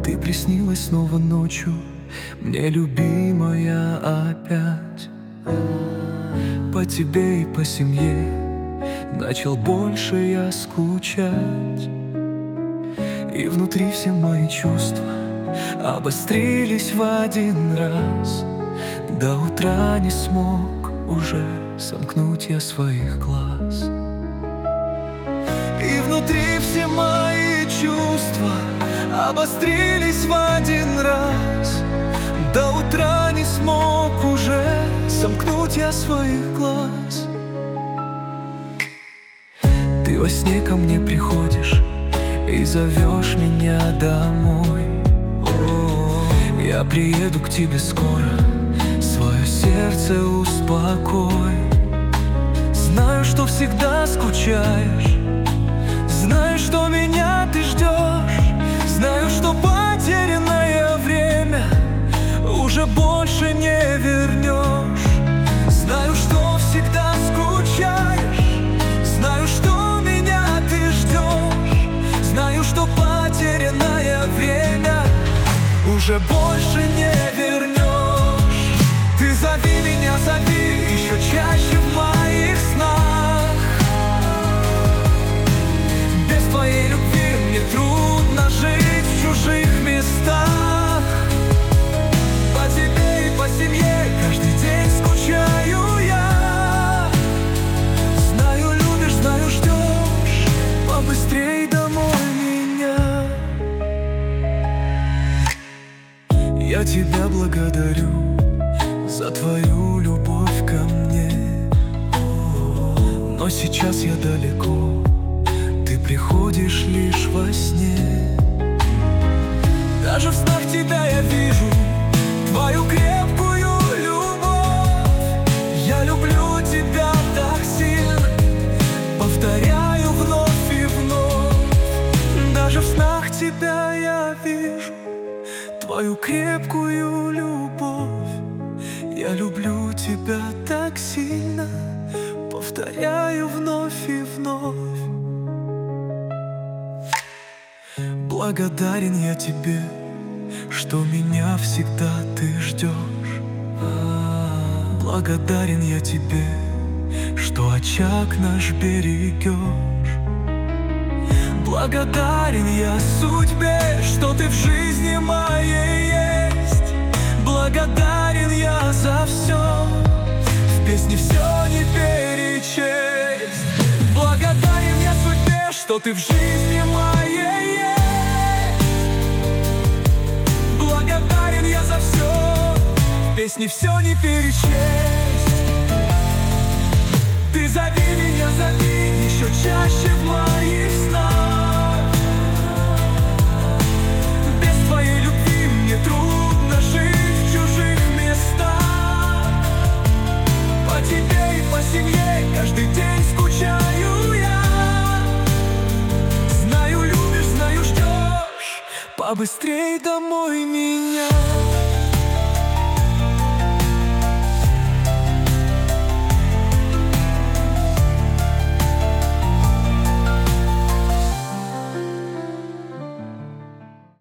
Ты приснилась снова ночью, мне, любимая, опять. По тебе и по семье начал больше я скучать. И внутри все мои чувства обострились в один раз. До утра не смог уже сомкнуть я своих глаз. И внутри все мои чувства обострились в один раз. До утра не смог уже сомкнуть я своих глаз. Ты во сне ко мне приходишь и зовешь меня домой. Я приеду к тебе скоро, свое сердце успокой. Знаю, что всегда скучаешь, знаю, что меня ты ждешь. Знаю, что потерянное время уже больше не вернешь. Знаю, что всегда скучаешь, знаю, что меня ты ждешь. Знаю, что потерянное время уже больше не вернешь. Ты зови меня, зови еще чаще в моих снах. Без твоей любви мне трудно жить в чужих местах. По тебе и по семье каждый день скучаю я. Знаю, любишь, знаю, ждешь, побыстрей домой меня. Я тебя благодарю за твою любовь ко мне. Но сейчас я далеко, ты приходишь лишь во сне. Даже в снах тебя я вижу, твою крепкую любовь. Я люблю тебя так сильно, повторяю вновь и вновь. Даже в снах тебя я вижу, твою крепкую любовь. Я люблю тебя так сильно, повторяю вновь и вновь. Благодарен я тебе, что меня всегда ты ждешь. Благодарен я тебе, что очаг наш берегешь. Благодарен я судьбе, что ты в жизни моей есть. Благодарен я за все, в песне все не перечесть. Благодарен я судьбе, что ты в жизни моей есть. Благодарен я за все, в песне все не перечесть. Ты зови меня, зови еще чаще в моих снах. Без твоей любви мне трудно жить в чужих местах. По тебе и по семье каждый день скучаю я. Знаю, любишь, знаю, ждешь, побыстрей домой меня.